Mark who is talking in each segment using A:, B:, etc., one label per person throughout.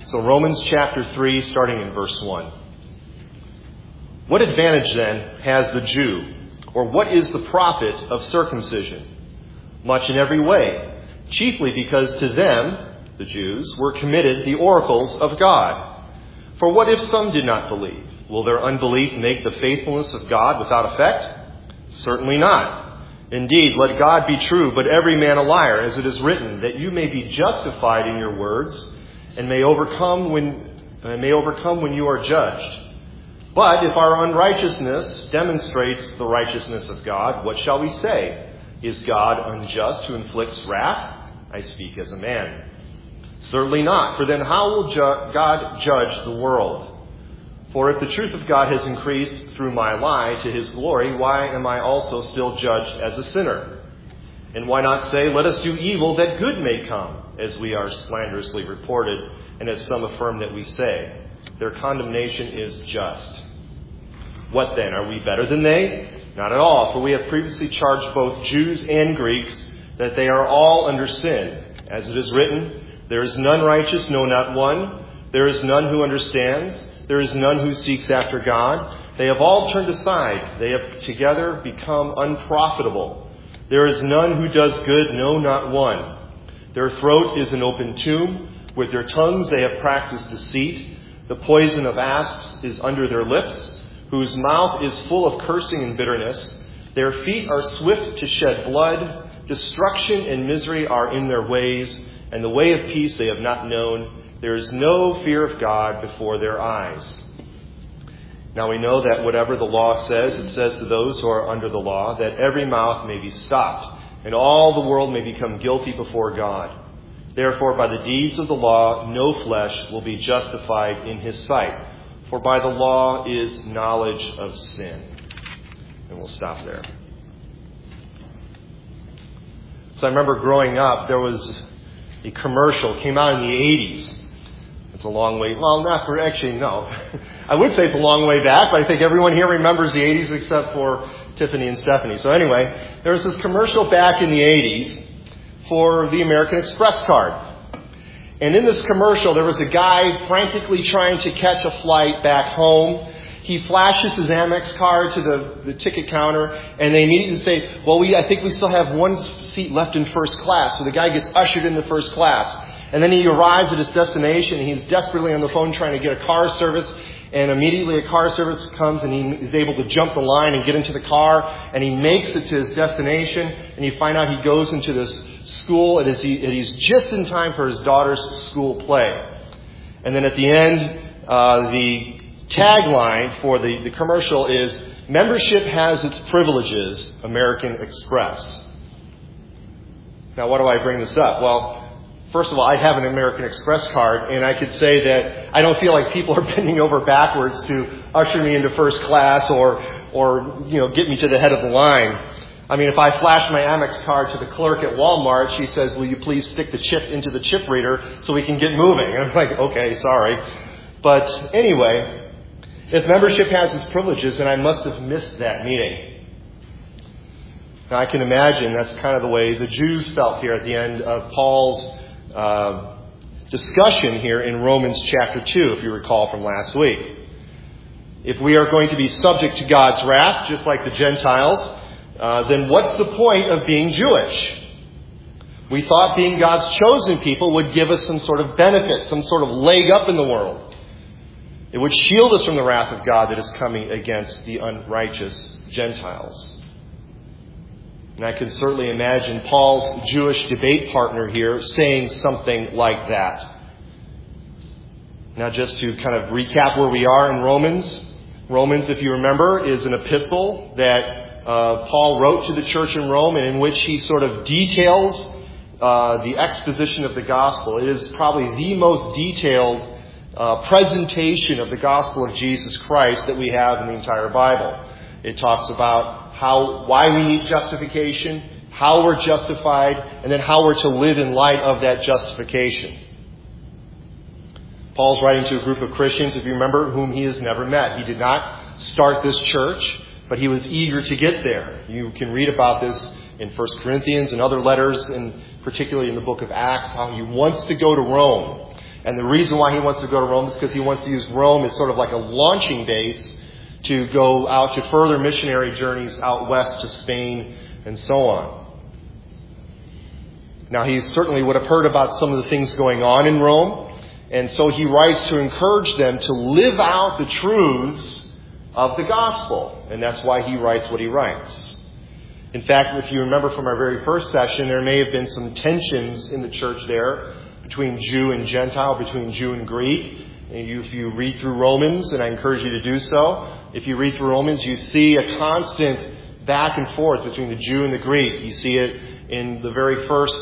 A: So Romans chapter 3, starting in verse 1. What advantage then has the Jew, or what is the profit of circumcision? Much in every way, chiefly because to them, the Jews, were committed the oracles of God. For what if some did not believe? Will their unbelief make the faithfulness of God without effect? Certainly not. Indeed, let God be true, but every man a liar, as it is written, that you may be justified in your words, and may overcome when you are judged. But if our unrighteousness demonstrates the righteousness of God, what shall we say? Is God unjust who inflicts wrath? I speak as a man. Certainly not. For then how will God judge the world? For if the truth of God has increased through my lie to his glory, why am I also still judged as a sinner? And why not say, let us do evil that good may come, as we are slanderously reported, and as some affirm that we say. Their condemnation is just. What then? Are we better than they? Not at all, for we have previously charged both Jews and Greeks that they are all under sin. As it is written, there is none righteous, no, not one. There is none who understands. There is none who seeks after God. They have all turned aside. They have together become unprofitable. There is none who does good, no, not one. Their throat is an open tomb. With their tongues they have practiced deceit. The poison of asps is under their lips, whose mouth is full of cursing and bitterness. Their feet are swift to shed blood. Destruction and misery are in their ways, and the way of peace they have not known. There is no fear of God before their eyes. Now we know that whatever the law says, it says to those who are under the law, that every mouth may be stopped, and all the world may become guilty before God. Therefore, by the deeds of the law, no flesh will be justified in his sight. For by the law is knowledge of sin. And we'll stop there. So I remember growing up, there was a commercial, came out in the 80s. It's a long way, well, not for, actually, no. I would say it's a long way back, but I think everyone here remembers the 80s except for Tiffany and Stephanie. So anyway, there was this commercial back in the 80s for the American Express card. And in this commercial, there was a guy frantically trying to catch a flight back home. He flashes his Amex card to the ticket counter, and they immediately say, well, I think we still have one seat left in first class. So the guy gets ushered into first class. And then he arrives at his destination, and he's desperately on the phone trying to get a car service. And immediately a car service comes, and he is able to jump the line and get into the car. And he makes it to his destination, and you find out he goes into this school, and he's just in time for his daughter's school play. And then at the end, the tagline for the commercial is, membership has its privileges, American Express. Now, why do I bring this up? Well, first of all, I have an American Express card, and I could say that I don't feel like people are bending over backwards to usher me into first class or get me to the head of the line. I mean, if I flash my Amex card to the clerk at Walmart, she says, will you please stick the chip into the chip reader so we can get moving? And I'm like, okay, sorry. But anyway, if membership has its privileges, then I must have missed that meeting. Now, I can imagine that's kind of the way the Jews felt here at the end of Paul's discussion here in Romans chapter 2, if you recall from last week. If we are going to be subject to God's wrath, just like the Gentiles, then what's the point of being Jewish? We thought being God's chosen people would give us some sort of benefit, some sort of leg up in the world. It would shield us from the wrath of God that is coming against the unrighteous Gentiles. And I can certainly imagine Paul's Jewish debate partner here saying something like that. Now, just to kind of recap where we are in Romans. Romans, if you remember, is an epistle that Paul wrote to the church in Rome, and in which he sort of details the exposition of the gospel. It is probably the most detailed presentation of the gospel of Jesus Christ that we have in the entire Bible. It talks about why we need justification, how we're justified, and then how we're to live in light of that justification. Paul's writing to a group of Christians, if you remember, whom he has never met. He did not start this church, but he was eager to get there. You can read about this in 1 Corinthians and other letters, and particularly in the book of Acts, how he wants to go to Rome. And the reason why he wants to go to Rome is because he wants to use Rome as sort of like a launching base to go out to further missionary journeys out west to Spain and so on. Now, he certainly would have heard about some of the things going on in Rome, and so he writes to encourage them to live out the truths of the gospel, and that's why he writes what he writes. In fact, if you remember from our very first session, there may have been some tensions in the church there between Jew and Gentile, between Jew and Greek. And if you read through Romans, and I encourage you to do so, if you read through Romans, you see a constant back and forth between the Jew and the Greek. You see it in the very first,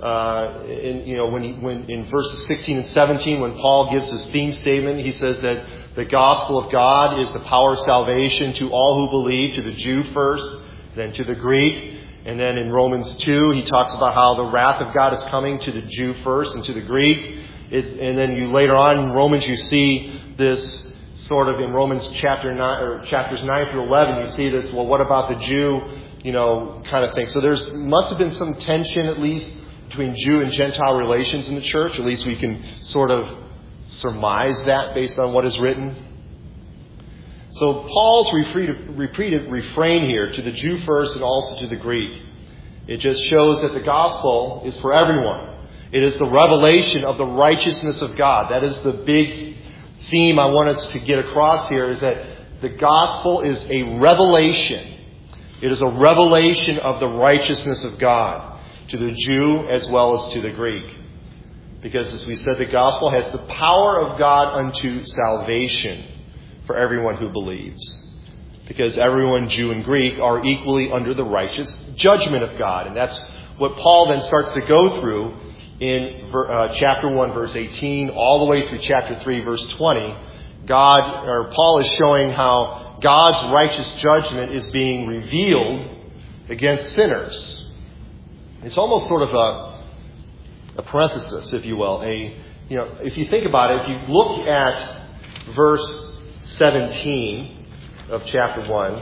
A: in verses 16 and 17, when Paul gives his theme statement, he says that the gospel of God is the power of salvation to all who believe, to the Jew first, then to the Greek. And then in Romans 2, he talks about how the wrath of God is coming to the Jew first and to the Greek. And then later on in Romans, you see this sort of in Romans chapters 9 through 11, you see this, well, what about the Jew, kind of thing. So must have been some tension, at least, between Jew and Gentile relations in the church. At least we can sort of surmise that based on what is written. So Paul's repeated refrain here, to the Jew first and also to the Greek, it just shows that the gospel is for everyone. It is the revelation of the righteousness of God. That is the big theme I want us to get across here, is that the gospel is a revelation. It is a revelation of the righteousness of God to the Jew as well as to the Greek. Because as we said, the gospel has the power of God unto salvation for everyone who believes. Because everyone, Jew and Greek, are equally under the righteous judgment of God. And that's what Paul then starts to go through in chapter 1, verse 18, all the way through chapter 3, verse 20. Paul is showing how God's righteous judgment is being revealed against sinners. It's almost sort of a parenthesis, if you will. If you think about it, if you look at verse 17 of chapter 1,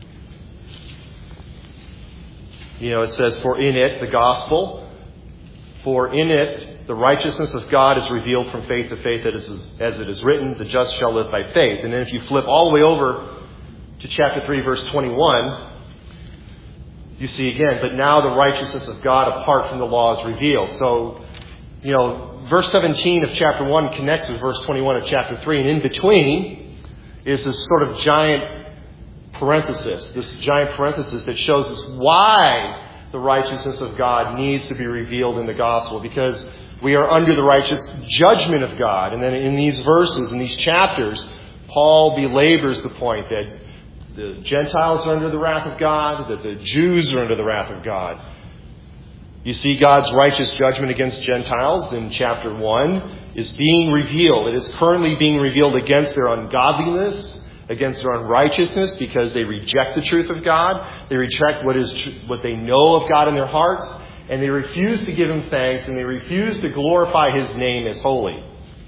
A: it says, for in it, the gospel, for in it, the righteousness of God is revealed from faith to faith, as it is written, the just shall live by faith. And then if you flip all the way over to chapter 3, verse 21, you see again, but now the righteousness of God apart from the law is revealed. So, verse 17 of chapter 1 connects with verse 21 of chapter 3, and in between is this sort of giant parenthesis that shows us why the righteousness of God needs to be revealed in the gospel, because we are under the righteous judgment of God. And then in these verses, in these chapters, Paul belabors the point that the Gentiles are under the wrath of God, that the Jews are under the wrath of God. You see God's righteous judgment against Gentiles in chapter 1 is being revealed. It is currently being revealed against their ungodliness, against their unrighteousness, because they reject the truth of God. They reject what they know of God in their hearts, and they refuse to give Him thanks, and they refuse to glorify His name as holy.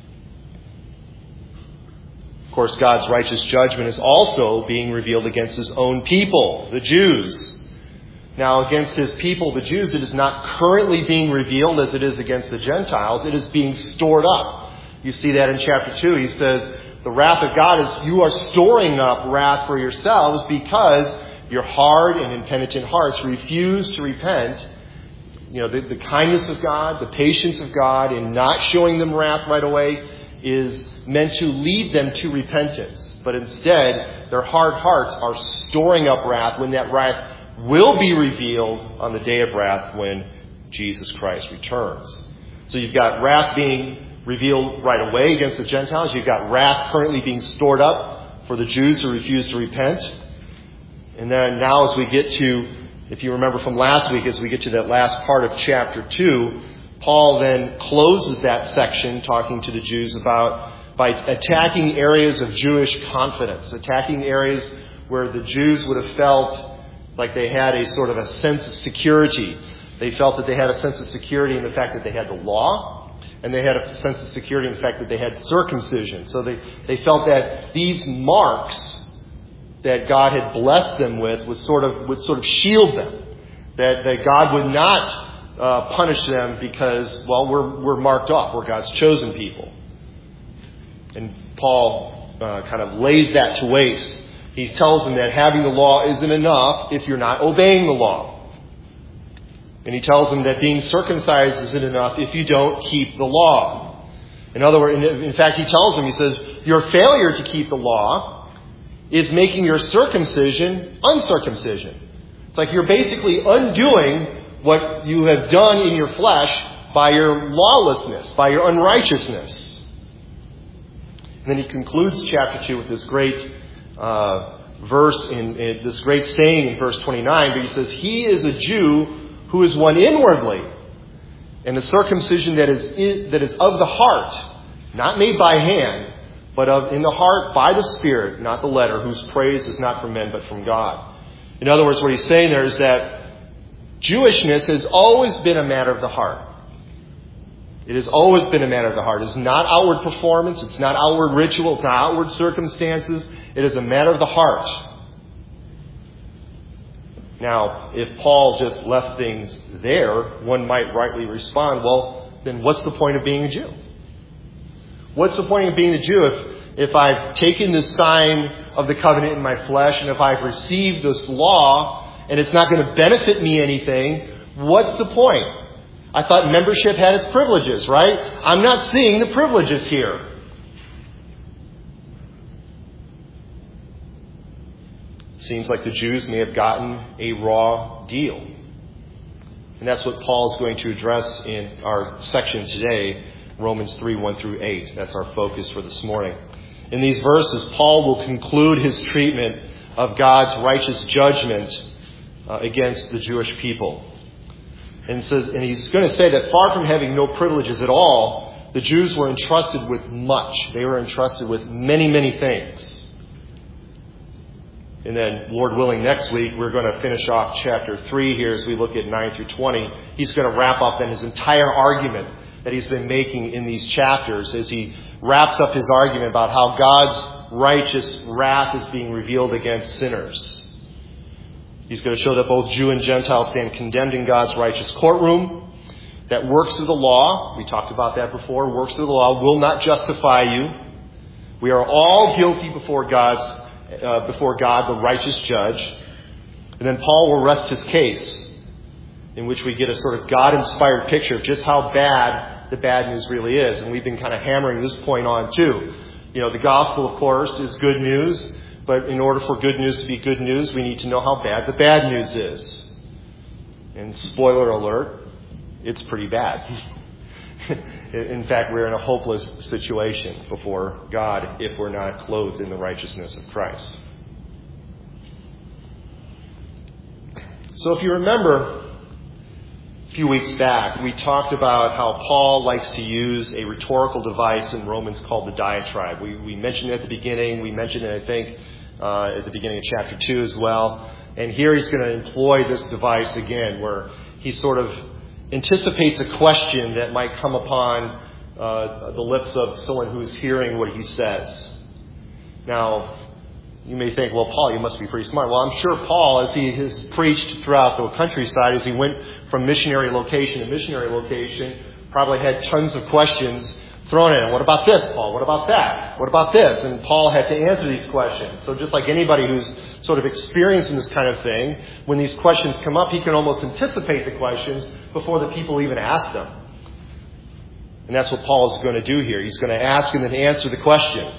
A: Of course, God's righteous judgment is also being revealed against His own people, the Jews. Now, against His people, the Jews, it is not currently being revealed as it is against the Gentiles. It is being stored up. You see that in chapter 2. He says, the wrath of God is, you are storing up wrath for yourselves because your hard and impenitent hearts refuse to repent. The kindness of God, the patience of God in not showing them wrath right away is meant to lead them to repentance. But instead, their hard hearts are storing up wrath when that wrath will be revealed on the day of wrath when Jesus Christ returns. So you've got wrath being revealed right away against the Gentiles. You've got wrath currently being stored up for the Jews who refuse to repent. And then now as we get to, if you remember from last week, as we get to that last part of chapter 2, Paul then closes that section talking to the Jews by attacking areas of Jewish confidence, attacking areas where the Jews would have felt like they had a sort of a sense of security. They felt that they had a sense of security in the fact that they had the law, and they had a sense of security in the fact that they had circumcision. So they felt that these marks that God had blessed them with would sort of shield them. That God would not punish them because, well, we're marked off. We're God's chosen people. And Paul kind of lays that to waste. He tells them that having the law isn't enough if you're not obeying the law. And he tells them that being circumcised isn't enough if you don't keep the law. In other words, in fact, he tells them, he says, your failure to keep the law is making your circumcision uncircumcision. It's like you're basically undoing what you have done in your flesh by your lawlessness, by your unrighteousness. And then he concludes chapter 2 with this great verse, in this great saying in verse 29. But he says, he is a Jew who is one inwardly, and the circumcision that is of the heart, not made by hand, but in the heart by the Spirit, not the letter, whose praise is not from men but from God. In other words, what he's saying there is that Jewishness has always been a matter of the heart. It has always been a matter of the heart. It's not outward performance. It's not outward ritual. It's not outward circumstances. It is a matter of the heart. Now, if Paul just left things there, one might rightly respond, well, then what's the point of being a Jew? What's the point of being a Jew if I've taken the sign of the covenant in my flesh and if I've received this law and it's not going to benefit me anything? What's the point? I thought membership had its privileges, right? I'm not seeing the privileges here. Seems like the Jews may have gotten a raw deal. And that's what Paul's going to address in our section today, Romans 3, 1 through 8. That's our focus for this morning. In these verses, Paul will conclude his treatment of God's righteous judgment against the Jewish people. And he's going to say that far from having no privileges at all, the Jews were entrusted with much. They were entrusted with many, many things. And then, Lord willing, next week we're going to finish off chapter 3 here as we look at 9 through 20. He's going to wrap up then his entire argument that he's been making in these chapters as he wraps up his argument about how God's righteous wrath is being revealed against sinners. He's going to show that both Jew and Gentile stand condemned in God's righteous courtroom. That works through the law, we talked about that before, works through the law will not justify you. We are all guilty before God, the righteous judge. And then Paul will rest his case, in which we get a sort of God-inspired picture of just how bad the bad news really is. And we've been kind of hammering this point on too. You know, the gospel, of course, is good news. But in order for good news to be good news, we need to know how bad the bad news is. And spoiler alert, it's pretty bad. In fact, we're in a hopeless situation before God if we're not clothed in the righteousness of Christ. So if you remember, a few weeks back, we talked about how Paul likes to use a rhetorical device in Romans called the diatribe. We mentioned it at the beginning. We mentioned it, I think, at the beginning of chapter 2 as well. And here he's going to employ this device again, where he sort of anticipates a question that might come upon the lips of someone who's hearing what he says. Now, you may think, well, Paul, you must be pretty smart. Well, I'm sure Paul, as he has preached throughout the countryside, as he went from missionary location to missionary location, probably had tons of questions thrown at him. What about this, Paul? What about that? What about this? And Paul had to answer these questions. So just like anybody who's sort of experiencing this kind of thing, when these questions come up, he can almost anticipate the questions before the people even ask them. And that's what Paul is going to do here. He's going to ask and then answer the question.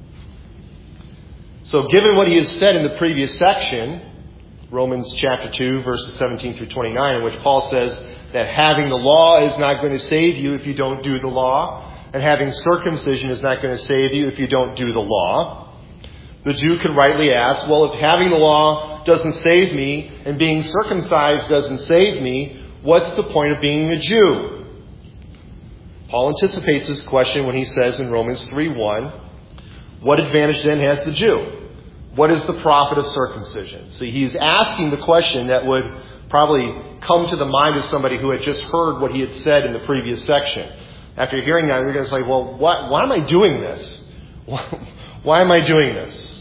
A: So given what he has said in the previous section, Romans chapter 2, verses 17 through 29, in which Paul says that having the law is not going to save you if you don't do the law, and having circumcision is not going to save you if you don't do the law, the Jew could rightly ask, well, if having the law doesn't save me and being circumcised doesn't save me, what's the point of being a Jew? Paul anticipates this question when he says in Romans 3:1, what advantage then has the Jew? What is the profit of circumcision? So he's asking the question that would probably come to the mind of somebody who had just heard what he had said in the previous section. After hearing that, they're going to say, well, why am I doing this? Why am I doing this?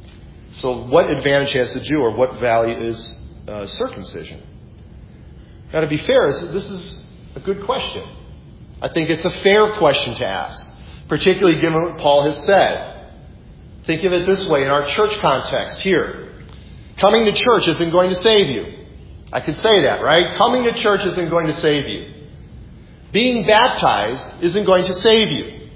A: So what advantage has the Jew, or what value is circumcision? Now, to be fair, this is a good question. I think it's a fair question to ask, particularly given what Paul has said. Think of it this way in our church context here. Coming to church isn't going to save you. I could say that, right? Coming to church isn't going to save you. Being baptized isn't going to save you.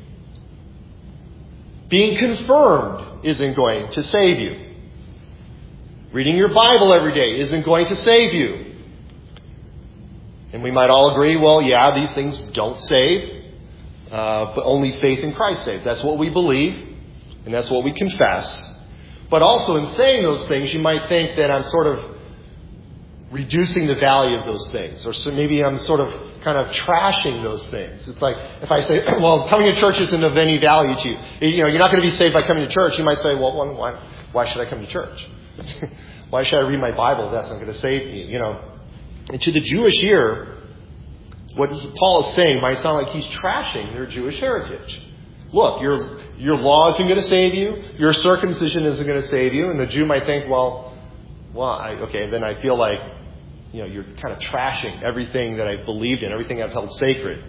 A: Being confirmed isn't going to save you. Reading your Bible every day isn't going to save you. And we might all agree, well, yeah, these things don't save, but only faith in Christ saves. That's what we believe, and that's what we confess. But also in saying those things, you might think that I'm sort of reducing the value of those things. Or so maybe I'm sort of kind of trashing those things. It's like if I say, well, coming to church isn't of any value to you. You're not going to be saved by coming to church. You might say, well, why should I come to church? Why should I read my Bible if that's not going to save me? And to the Jewish ear, what Paul is saying might sound like he's trashing their Jewish heritage. Look, your law isn't going to save you. Your circumcision isn't going to save you. And the Jew might think, then I feel like, you're kind of trashing everything that I've believed in, everything I've held sacred.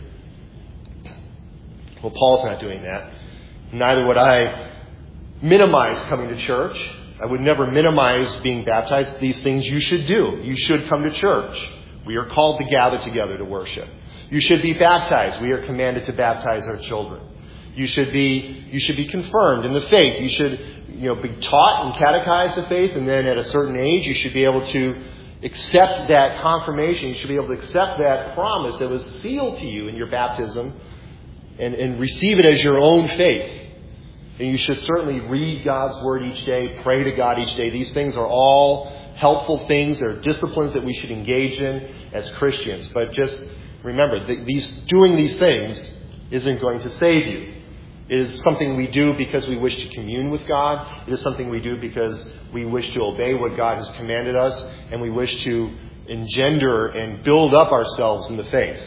A: Well, Paul's not doing that. Neither would I minimize coming to church. I would never minimize being baptized. These things you should do. You should come to church. We are called to gather together to worship. You should be baptized. We are commanded to baptize our children. You should be confirmed in the faith. You should, be taught and catechized the faith, and then at a certain age, you should be able to accept that confirmation. You should be able to accept that promise that was sealed to you in your baptism and receive it as your own faith. And you should certainly read God's Word each day, pray to God each day. These things are all helpful things. They're disciplines that we should engage in as Christians. But just remember, doing these things isn't going to save you. It is something we do because we wish to commune with God. It is something we do because we wish to obey what God has commanded us, and we wish to engender and build up ourselves in the faith.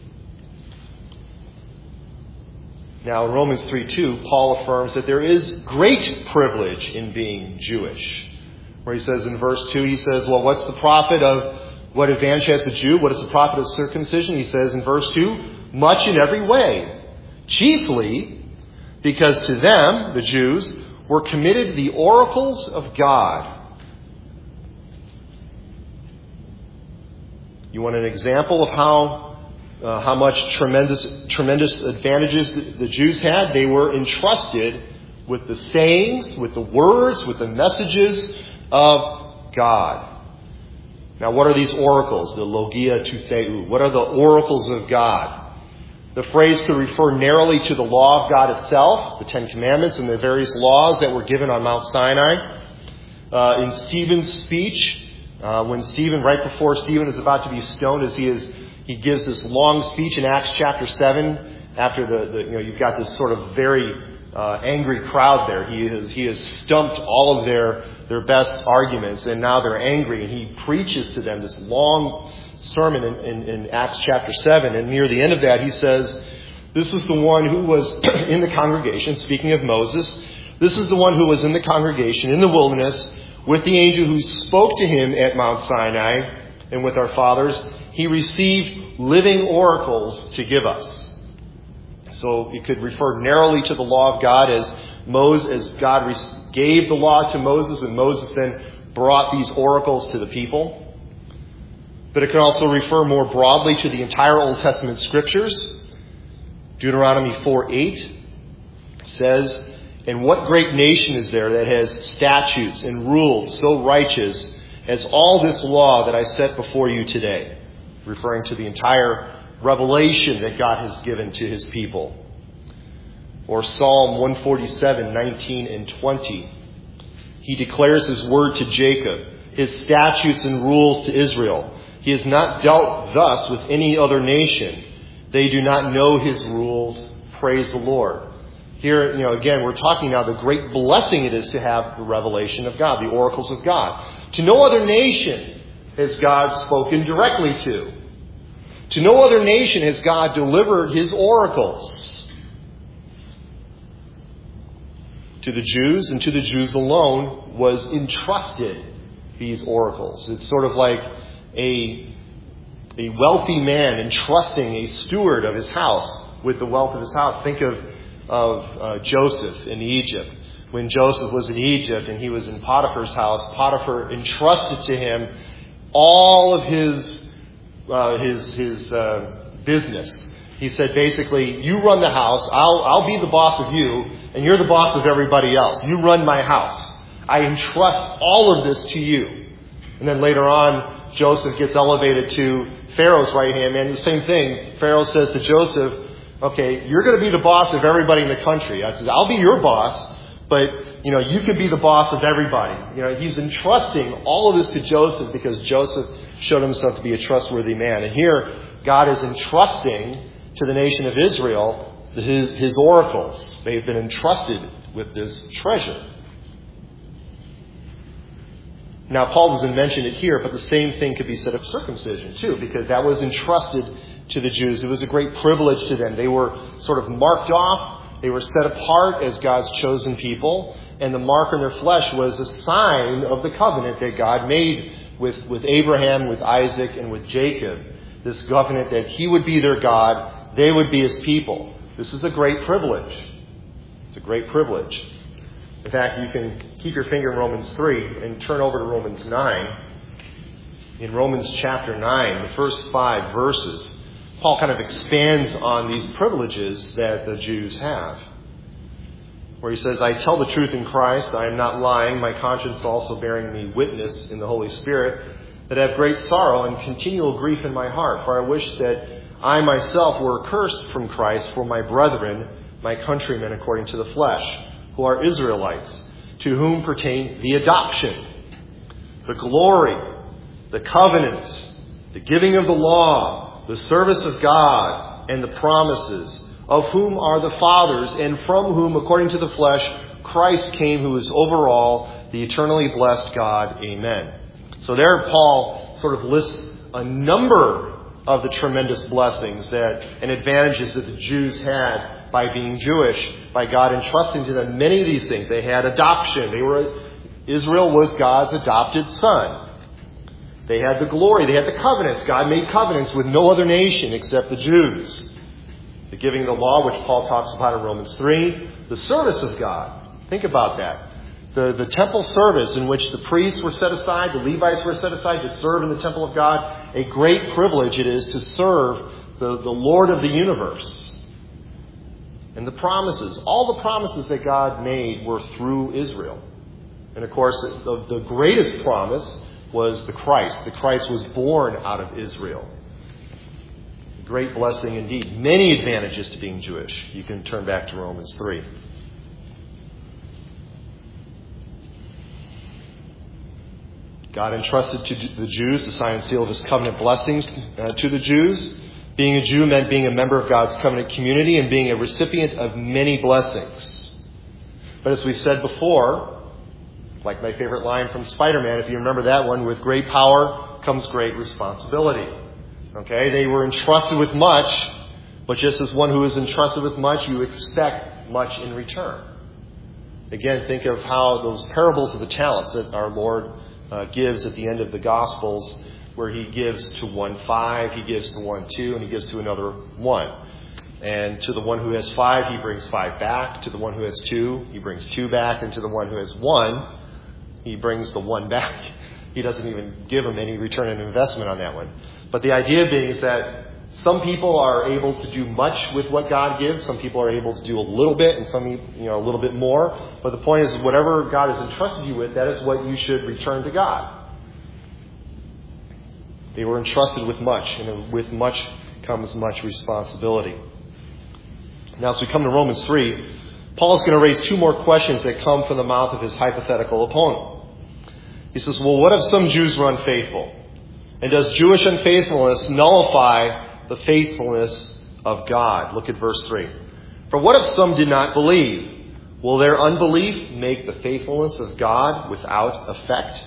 A: Now, in Romans 3:2, Paul affirms that there is great privilege in being Jewish. Where he says in verse 2, he says, well, what's the profit of what advantage has the Jew? What is the profit of circumcision? He says in verse 2, much in every way. Chiefly because to them, the Jews, were committed the oracles of God. You want an example of how much tremendous advantages the Jews had? They were entrusted with the sayings, with the words, with the messages of God. Now, what are these oracles? The logia toutheu. What are the oracles of God? The phrase could refer narrowly to the law of God itself, the Ten Commandments and the various laws that were given on Mount Sinai. In Stephen's speech, right before Stephen is about to be stoned, he gives this long speech in Acts chapter 7. After you've got this sort of very angry crowd there. He has stumped all of their best arguments, and now they're angry, and he preaches to them this long sermon in Acts chapter 7. And near the end of that, he says, this is the one who was in the congregation, speaking of Moses, this is the one who was in the congregation in the wilderness with the angel who spoke to him at Mount Sinai and with our fathers. He received living oracles to give us. So it could refer narrowly to the law of God as God gave the law to Moses, and Moses then brought these oracles to the people. But it can also refer more broadly to the entire Old Testament Scriptures. Deuteronomy 4:8 says, and what great nation is there that has statutes and rules so righteous as all this law that I set before you today? Referring to the entire revelation that God has given to his people. Or Psalm 147, 19 and 20. He declares his word to Jacob, his statutes and rules to Israel. He has not dealt thus with any other nation. They do not know his rules. Praise the Lord. Here, again, we're talking now the great blessing it is to have the revelation of God, the oracles of God. To no other nation has God spoken directly to. To no other nation has God delivered his oracles. To the Jews, and to the Jews alone, was entrusted these oracles. It's sort of like a a wealthy man entrusting a steward of his house with the wealth of his house. Think of Joseph in Egypt. When Joseph was in Egypt and he was in Potiphar's house, Potiphar entrusted to him all of his business. He said, basically, you run the house, I'll be the boss of you, and you're the boss of everybody else. You run my house. I entrust all of this to you. And then later on, Joseph gets elevated to Pharaoh's right hand man. The same thing. Pharaoh says to Joseph, okay, you're going to be the boss of everybody in the country. I says, I'll be your boss, but, you could be the boss of everybody. He's entrusting all of this to Joseph because Joseph showed himself to be a trustworthy man. And here, God is entrusting to the nation of Israel his oracles. They've been entrusted with this treasure. Now, Paul doesn't mention it here, but the same thing could be said of circumcision, too, because that was entrusted to the Jews. It was a great privilege to them. They were sort of marked off. They were set apart as God's chosen people. And the mark on their flesh was a sign of the covenant that God made with Abraham, with Isaac, and with Jacob. This covenant that he would be their God, they would be his people. This is a great privilege. It's a great privilege. In fact, you can keep your finger in Romans 3 and turn over to Romans 9. In Romans chapter 9, the first 5 verses, Paul kind of expands on these privileges that the Jews have. Where he says, I tell the truth in Christ, I am not lying, my conscience also bearing me witness in the Holy Spirit, that I have great sorrow and continual grief in my heart. For I wish that I myself were accursed from Christ for my brethren, my countrymen according to the flesh, who are Israelites, to whom pertain the adoption, the glory, the covenants, the giving of the law, the service of God, and the promises, of whom are the fathers, and from whom, according to the flesh, Christ came, who is over all, the eternally blessed God. Amen. So there Paul sort of lists a number of the tremendous blessings and advantages that the Jews had by being Jewish, by God entrusting to them many of these things. They had adoption. Israel was God's adopted son. They had the glory. They had the covenants. God made covenants with no other nation except the Jews. The giving of the law, which Paul talks about in Romans 3. The service of God. Think about that. The temple service in which the priests were set aside, the Levites were set aside to serve in the temple of God. A great privilege it is to serve the Lord of the universe. And the promises, all the promises that God made were through Israel. And of course, the greatest promise was the Christ. The Christ was born out of Israel. Great blessing indeed. Many advantages to being Jewish. You can turn back to Romans 3. God entrusted to the Jews the sign and seal of his covenant blessings to the Jews. Being a Jew meant being a member of God's covenant community and being a recipient of many blessings. But as we've said before, like my favorite line from Spider-Man, if you remember that one, with great power comes great responsibility. Okay, they were entrusted with much, but just as one who is entrusted with much, you expect much in return. Again, think of how those parables of the talents that our Lord gives at the end of the Gospels, where he gives to one 5, he gives to one 2, and he gives to another 1. And to the one who has 5, he brings 5 back. To the one who has 2, he brings 2 back. And to the one who has 1, he brings the 1 back. He doesn't even give him any return on investment on that one. But the idea being is that some people are able to do much with what God gives. Some people are able to do a little bit, and some, a little bit more. But the point is, whatever God has entrusted you with, that is what you should return to God. They were entrusted with much, and with much comes much responsibility. Now, as we come to Romans 3, Paul is going to raise 2 more questions that come from the mouth of his hypothetical opponent. He says, well, what if some Jews were unfaithful? And does Jewish unfaithfulness nullify the faithfulness of God? Look at verse 3. For what if some did not believe? Will their unbelief make the faithfulness of God without effect?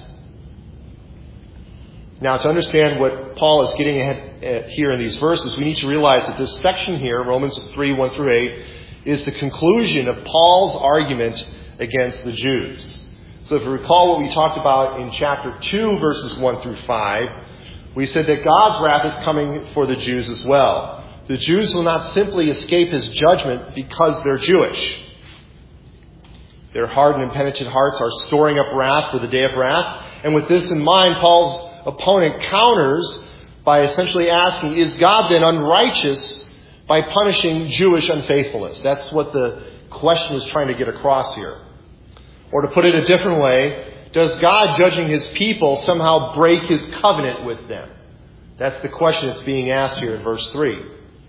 A: Now, to understand what Paul is getting at here in these verses, we need to realize that this section here, Romans 3, 1 through 8, is the conclusion of Paul's argument against the Jews. So if you recall what we talked about in chapter 2, verses 1 through 5, we said that God's wrath is coming for the Jews as well. The Jews will not simply escape his judgment because they're Jewish. Their hardened and penitent hearts are storing up wrath for the day of wrath. And with this in mind, Paul's opponent counters by essentially asking, is God then unrighteous by punishing Jewish unfaithfulness? That's what the question is trying to get across here. Or to put it a different way, does God, judging his people, somehow break his covenant with them? That's the question that's being asked here in verse 3.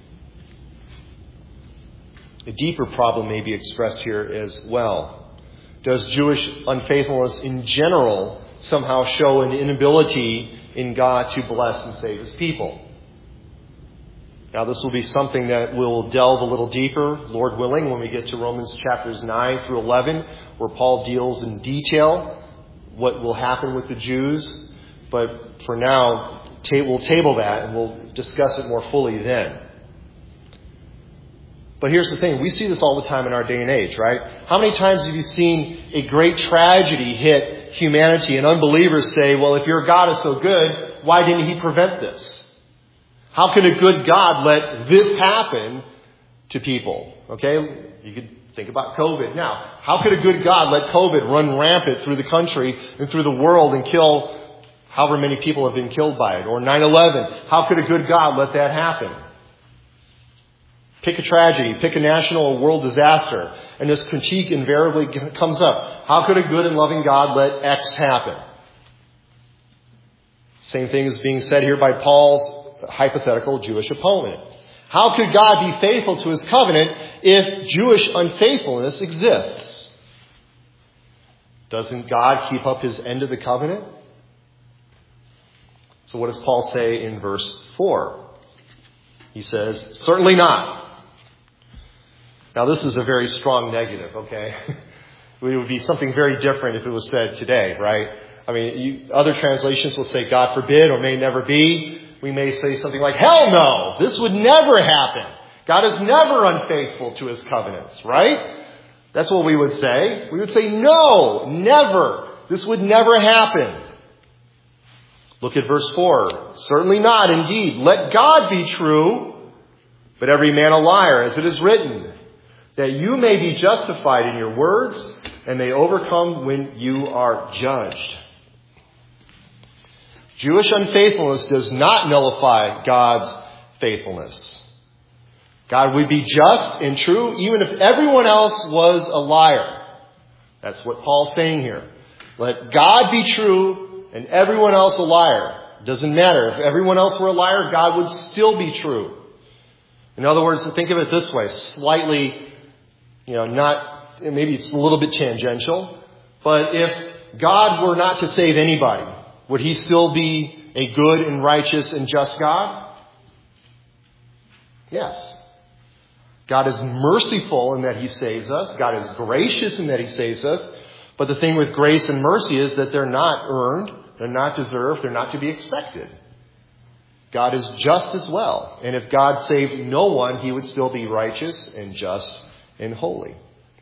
A: A deeper problem may be expressed here as well. Does Jewish unfaithfulness in general somehow show an inability in God to bless and save his people? Now, this will be something that we'll delve a little deeper, Lord willing, when we get to Romans chapters 9 through 11, where Paul deals in detail what will happen with the Jews. But for now, we'll table that and we'll discuss it more fully then. But here's the thing. We see this all the time in our day and age, right? How many times have you seen a great tragedy hit humanity and unbelievers say, well, if your God is so good, why didn't he prevent this? How could a good God let this happen to people? Okay, you could think about COVID now. How could a good God let COVID run rampant through the country and through the world and kill however many people have been killed by it? Or 9/11. How could a good God let that happen? Pick a tragedy, pick a national or world disaster, and this critique invariably comes up. How could a good and loving God let X happen? Same thing is being said here by Paul's hypothetical Jewish opponent. How could God be faithful to his covenant if Jewish unfaithfulness exists? Doesn't God keep up his end of the covenant? So what does Paul say in verse 4? He says, certainly not. Now, this is a very strong negative, okay? It would be something very different if it was said today, right? I mean, other translations will say, God forbid, or may never be. We may say something like, hell no, this would never happen. God is never unfaithful to his covenants, right? That's what we would say. We would say, no, never. This would never happen. Look at verse 4. Certainly not, indeed. Let God be true, but every man a liar, as it is written, that you may be justified in your words and may overcome when you are judged. Jewish unfaithfulness does not nullify God's faithfulness. God would be just and true even if everyone else was a liar. That's what Paul's saying here. Let God be true and everyone else a liar. It doesn't matter. If everyone else were a liar, God would still be true. In other words, think of it this way, slightly, maybe it's a little bit tangential, but if God were not to save anybody, would he still be a good and righteous and just God? Yes. God is merciful in that he saves us. God is gracious in that he saves us. But the thing with grace and mercy is that they're not earned, they're not deserved, they're not to be expected. God is just as well. And if God saved no one, he would still be righteous and just and holy.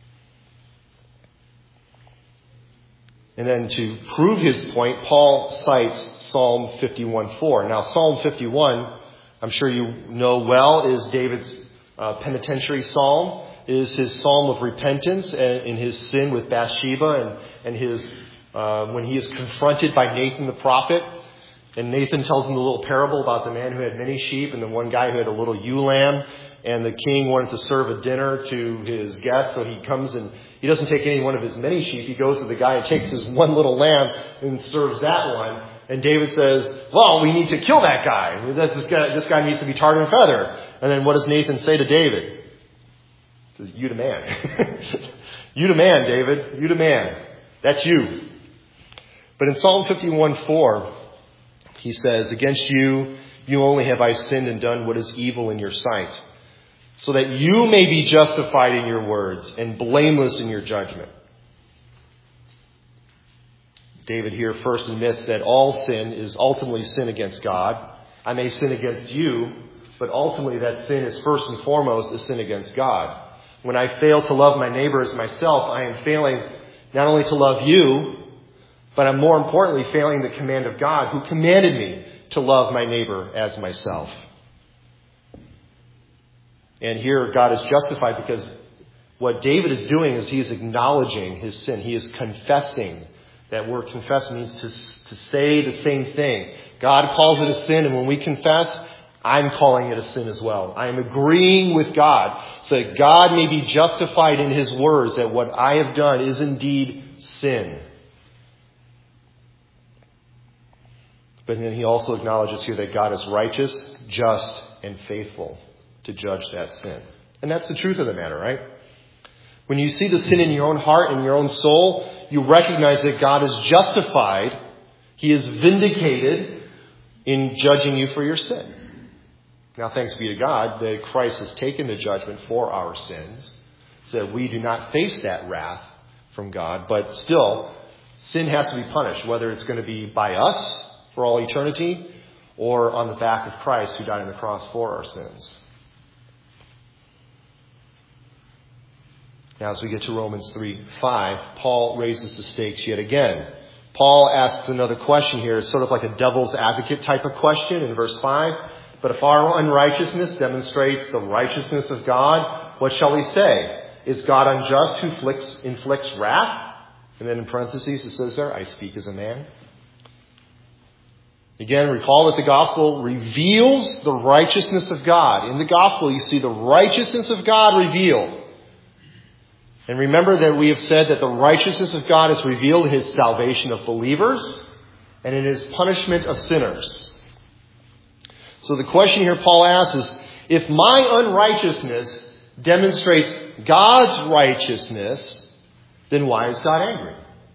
A: And then to prove his point, Paul cites Psalm 51:4. Now, Psalm 51, I'm sure you know well, is David's penitentiary psalm. It is his psalm of repentance in his sin with Bathsheba and his when he is confronted by Nathan the prophet. And Nathan tells him the little parable about the man who had many sheep and the one guy who had a little ewe lamb. And the king wanted to serve a dinner to his guests, so he comes and he doesn't take any one of his many sheep. He goes to the guy and takes his one little lamb and serves that one. And David says, well, we need to kill that guy. This guy needs to be tarred and feathered. And then what does Nathan say to David? He says, you the man. You the man, David. You the man. That's you. But in Psalm 51:4, he says, against you only have I sinned and done what is evil in your sight, so that you may be justified in your words and blameless in your judgment. David here first admits that all sin is ultimately sin against God. I may sin against you, but ultimately that sin is first and foremost a sin against God. When I fail to love my neighbor as myself, I am failing not only to love you, but I'm more importantly failing the command of God, who commanded me to love my neighbor as myself. And here God is justified because what David is doing is he is acknowledging his sin. He is confessing. That word confess means to say the same thing. God calls it a sin, and when we confess, I'm calling it a sin as well. I am agreeing with God so that God may be justified in his words that what I have done is indeed sin. But then he also acknowledges here that God is righteous, just, and faithful to judge that sin. And that's the truth of the matter, right? When you see the sin in your own heart and your own soul, you recognize that God is justified. He is vindicated in judging you for your sin. Now, thanks be to God that Christ has taken the judgment for our sins so that we do not face that wrath from God. But still, sin has to be punished, whether it's going to be by us for all eternity or on the back of Christ who died on the cross for our sins. Now, as we get to Romans 3:5, Paul raises the stakes yet again. Paul asks another question here. It's sort of like a devil's advocate type of question in verse 5. But if our unrighteousness demonstrates the righteousness of God, what shall we say? Is God unjust who inflicts wrath? And then in parentheses it says there, I speak as a man. Again, recall that the gospel reveals the righteousness of God. In the gospel, you see the righteousness of God revealed. And remember that we have said that the righteousness of God is revealed in his salvation of believers and in his punishment of sinners. So the question here Paul asks is, if my unrighteousness demonstrates God's righteousness, then why is God angry?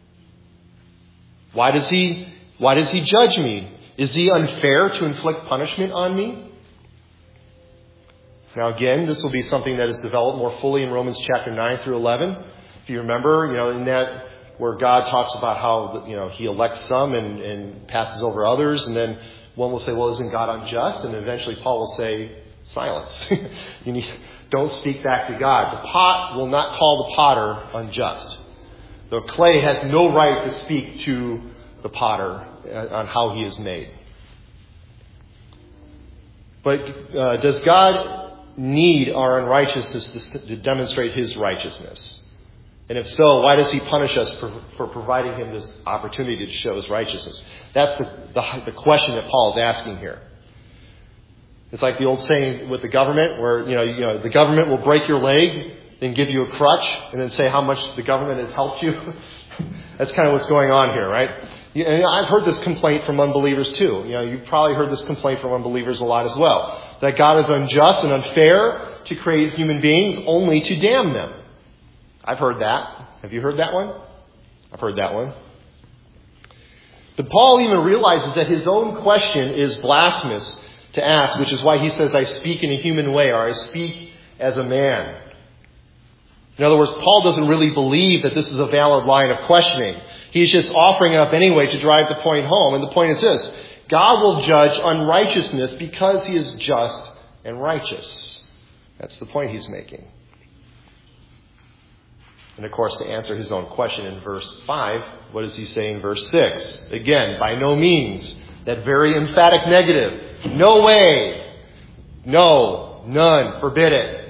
A: Why does he judge me? Is he unfair to inflict punishment on me? Now again, this will be something that is developed more fully in Romans chapter 9 through 11. If you remember, in that where God talks about how, he elects some and passes over others, and then one will say, well, isn't God unjust? And eventually Paul will say, silence. Don't speak back to God. The pot will not call the potter unjust. The clay has no right to speak to the potter on how he is made. But does God need our unrighteousness to demonstrate his righteousness? And if so, why does he punish us for providing him this opportunity to show his righteousness? That's the question that Paul is asking here. It's like the old saying with the government where, the government will break your leg, then give you a crutch, and then say how much the government has helped you. That's kind of what's going on here, right? And I've heard this complaint from unbelievers too. You've probably heard this complaint from unbelievers a lot as well. That God is unjust and unfair to create human beings only to damn them. I've heard that. Have you heard that one? I've heard that one. But Paul even realizes that his own question is blasphemous to ask, which is why he says, I speak in a human way, or I speak as a man. In other words, Paul doesn't really believe that this is a valid line of questioning. He's just offering it up anyway to drive the point home. And the point is this: God will judge unrighteousness because he is just and righteous. That's the point he's making. And of course, to answer his own question in verse 5, what does he say in verse 6? Again, by no means. That very emphatic negative. No way. No. None. Forbid it.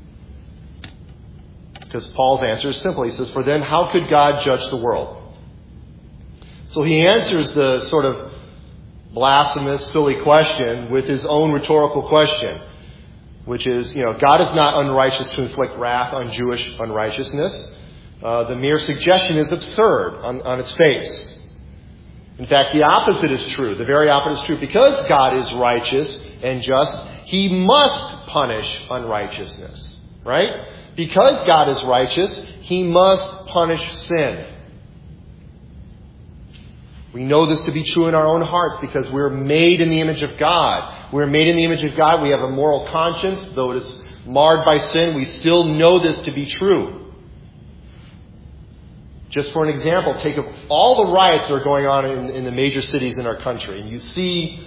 A: Because Paul's answer is simple. He says, for then how could God judge the world? So he answers the sort of blasphemous, silly question with his own rhetorical question, which is, God is not unrighteous to inflict wrath on Jewish unrighteousness. The mere suggestion is absurd on its face. In fact, the opposite is true. The very opposite is true. Because God is righteous and just, he must punish unrighteousness. Right? Because God is righteous, he must punish sin. We know this to be true in our own hearts because we're made in the image of God. We're made in the image of God. We have a moral conscience. Though it is marred by sin, we still know this to be true. Just for an example, take all the riots that are going on in the major cities in our country. And you see,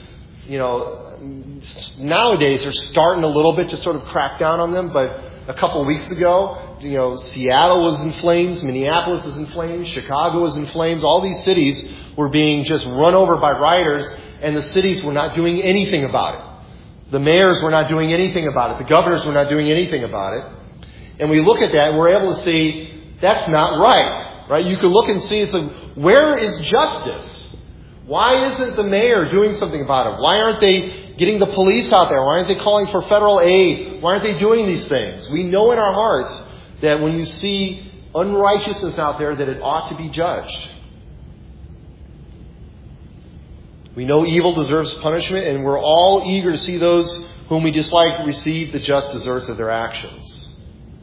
A: nowadays they're starting a little bit to sort of crack down on them. But a couple of weeks ago, Seattle was in flames, Minneapolis was in flames, Chicago was in flames. All these cities were being just run over by rioters. and the cities were not doing anything about it. The mayors were not doing anything about it. The governors were not doing anything about it. And we look at that and we're able to see that's not right. Right? You can look and see, it's like, where is justice? Why isn't the mayor doing something about it? Why aren't they getting the police out there? Why aren't they calling for federal aid? Why aren't they doing these things? We know in our hearts that when you see unrighteousness out there, that it ought to be judged. We know evil deserves punishment, and we're all eager to see those whom we dislike receive the just deserts of their actions.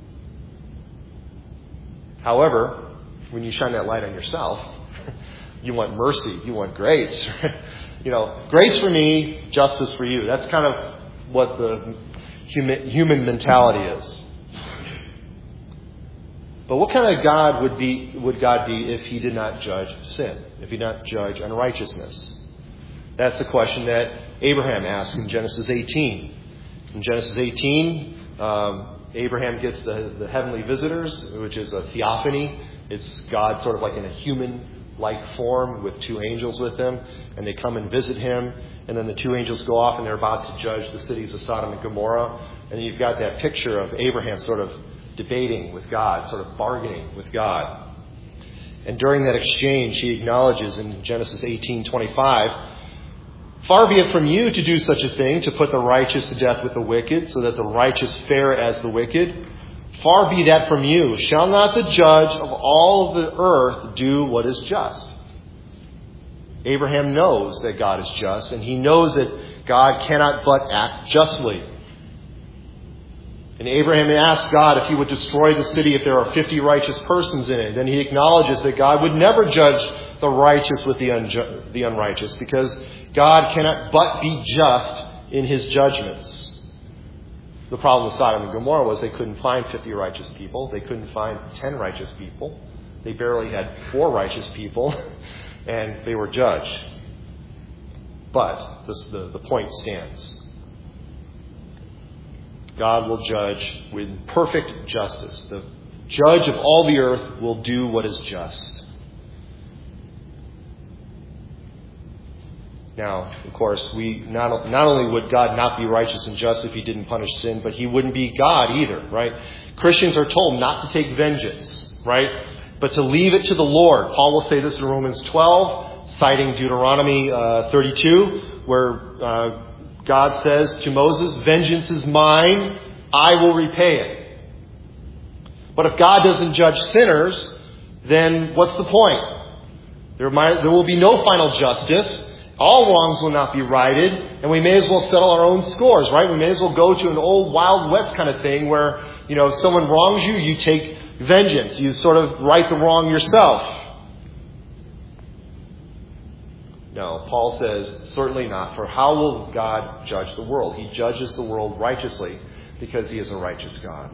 A: However, when you shine that light on yourself, you want mercy, you want grace. Grace for me, justice for you. That's kind of what the human mentality is. But what kind of God would God be if He did not judge sin, if He did not judge unrighteousness? That's the question that Abraham asked in Genesis 18. In Genesis 18, Abraham gets the heavenly visitors, which is a theophany. It's God sort of like in a human-like form with two angels with him. And they come and visit him. And then the two angels go off and they're about to judge the cities of Sodom and Gomorrah. And you've got that picture of Abraham sort of debating with God, sort of bargaining with God. And during that exchange, he acknowledges in Genesis 18:25, "Far be it from you to do such a thing, to put the righteous to death with the wicked, so that the righteous fare as the wicked. Far be that from you. Shall not the judge of all the earth do what is just?" Abraham knows that God is just, and he knows that God cannot but act justly. And Abraham asked God if He would destroy the city if there are 50 righteous persons in it. Then he acknowledges that God would never judge the righteous with the unrighteous, because God cannot but be just in His judgments. The problem with Sodom and Gomorrah was they couldn't find 50 righteous people. They couldn't find 10 righteous people. They barely had 4 righteous people, and they were judged. But the point stands. God will judge with perfect justice. The judge of all the earth will do what is just. Now, of course, we not only would God not be righteous and just if He didn't punish sin, but He wouldn't be God either, right? Christians are told not to take vengeance, right? But to leave it to the Lord. Paul will say this in Romans 12, citing Deuteronomy 32, where God says to Moses, "Vengeance is mine, I will repay it." But if God doesn't judge sinners, then what's the point? There will be no final justice. All wrongs will not be righted, and we may as well settle our own scores, right? We may as well go to an old Wild West kind of thing where, if someone wrongs you, you take vengeance. You sort of right the wrong yourself. No, Paul says, certainly not. For how will God judge the world? He judges the world righteously because He is a righteous God.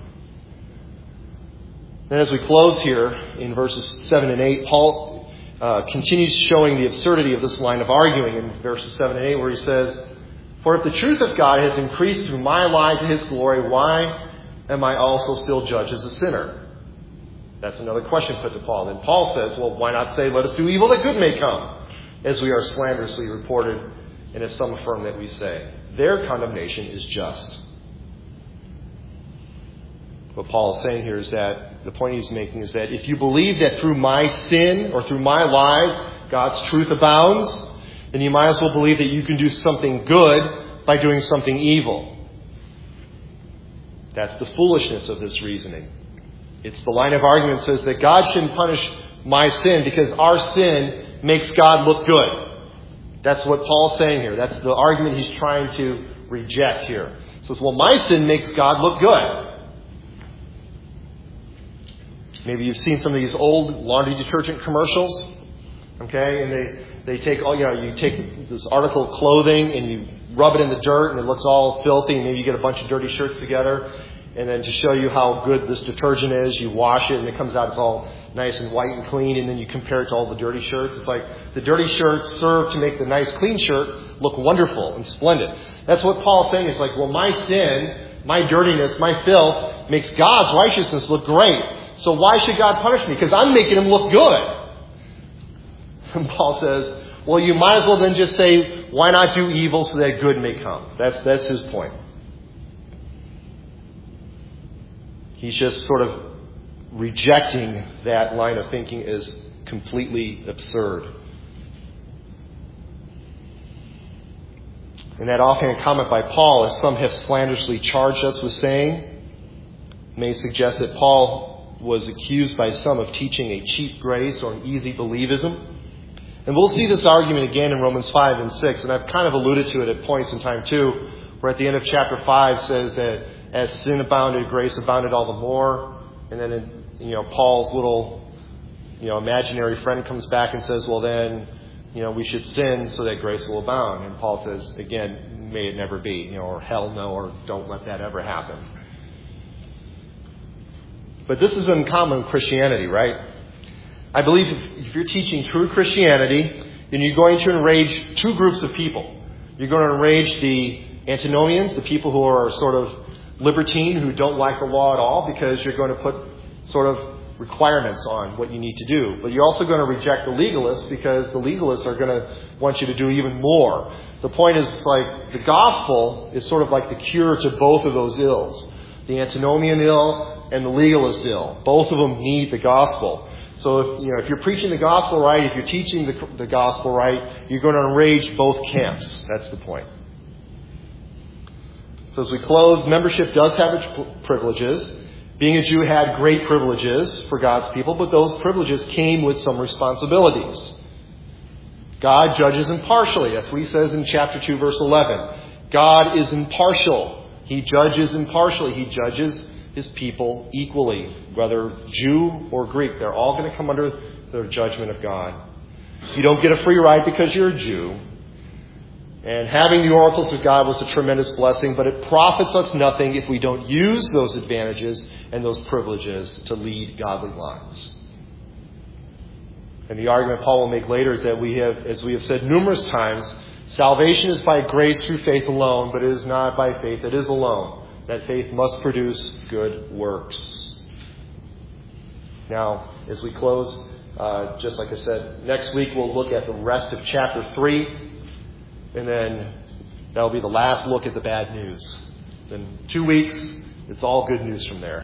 A: Then as we close here in verses 7 and 8, Paul continues showing the absurdity of this line of arguing in verses 7 and 8, where he says, "For if the truth of God has increased through my lie to His glory, why am I also still judged as a sinner?" That's another question put to Paul. And Paul says, well, why not say, "Let us do evil that good may come," as we are slanderously reported, and as some affirm that we say. Their condemnation is just. What Paul is saying here is that the point he's making is that if you believe that through my sin or through my lies God's truth abounds, then you might as well believe that you can do something good by doing something evil. That's the foolishness of this reasoning. It's the line of argument that says that God shouldn't punish my sin because our sin makes God look good. That's what Paul's saying here. That's the argument he's trying to reject here. So, well, my sin makes God look good. Maybe you've seen some of these old laundry detergent commercials, okay? And they take you take this article of clothing and you rub it in the dirt and it looks all filthy, and maybe you get a bunch of dirty shirts together, and then to show you how good this detergent is, you wash it and it comes out, it's all nice and white and clean, and then you compare it to all the dirty shirts. It's like the dirty shirts serve to make the nice clean shirt look wonderful and splendid. That's what Paul's saying. It's like, well, my sin, my dirtiness, my filth makes God's righteousness look great. So why should God punish me? Because I'm making Him look good. And Paul says, well, you might as well then just say, why not do evil so that good may come? That's his point. He's just sort of rejecting that line of thinking as completely absurd. And that offhand comment by Paul, as some have slanderously charged us with saying, may suggest that Paul was accused by some of teaching a cheap grace or an easy believism. And we'll see this argument again in Romans 5 and 6, and I've kind of alluded to it at points in time too, where at the end of chapter 5 says that as sin abounded, grace abounded all the more. And then, Paul's little, imaginary friend comes back and says, well then, we should sin so that grace will abound. And Paul says, again, may it never be, or hell no, or don't let that ever happen. But this is uncommon in Christianity, right? I believe if you're teaching true Christianity, then you're going to enrage two groups of people. You're going to enrage the antinomians, the people who are sort of libertine, who don't like the law at all, because you're going to put sort of requirements on what you need to do. But you're also going to reject the legalists, because the legalists are going to want you to do even more. The point is, like, the gospel is sort of like the cure to both of those ills. The antinomian ill and the legalist ill. Both of them need the gospel. So if you're preaching the gospel right, if you're teaching the gospel right, you're going to enrage both camps. That's the point. So as we close, membership does have its privileges. Being a Jew had great privileges for God's people, but those privileges came with some responsibilities. God judges impartially. That's what he says in chapter 2, verse 11. God is impartial. He judges impartially. He judges his people equally, whether Jew or Greek. They're all going to come under the judgment of God. You don't get a free ride because you're a Jew. And having the oracles of God was a tremendous blessing, but it profits us nothing if we don't use those advantages and those privileges to lead godly lives. And the argument Paul will make later is that as we have said numerous times, salvation is by grace through faith alone, but it is not by faith. It is alone. That faith must produce good works. Now, as we close, just like I said, next week we'll look at the rest of chapter 3. And then that'll be the last look at the bad news. Then 2 weeks, it's all good news from there.